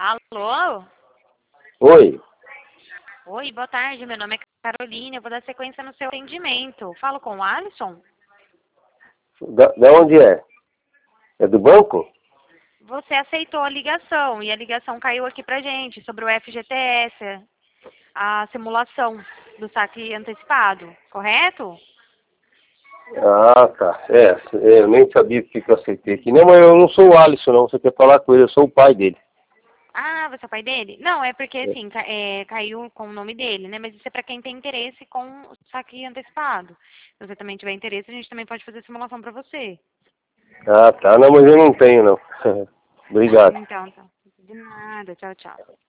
Alô? Oi, Oi, boa tarde. Meu nome é Carolina. Eu vou dar sequência no seu atendimento. Falo com o Alisson? da onde é? É do banco? Você aceitou a ligação e a ligação caiu aqui pra gente sobre o FGTS, a simulação do saque antecipado, correto? Ah, tá. Eu nem sabia o que eu aceitei aqui. Não, mas eu não sou o Alisson, não. Você quer falar com ele, eu sou o pai dele. Ah, você é o pai dele? Não, é porque assim, caiu com o nome dele, né? Mas isso é pra quem tem interesse com o saque antecipado. Se você também tiver interesse, a gente também pode fazer simulação pra você. Ah, tá. Não, mas eu não tenho, não. Obrigado. Então, tá. De nada. Tchau, tchau.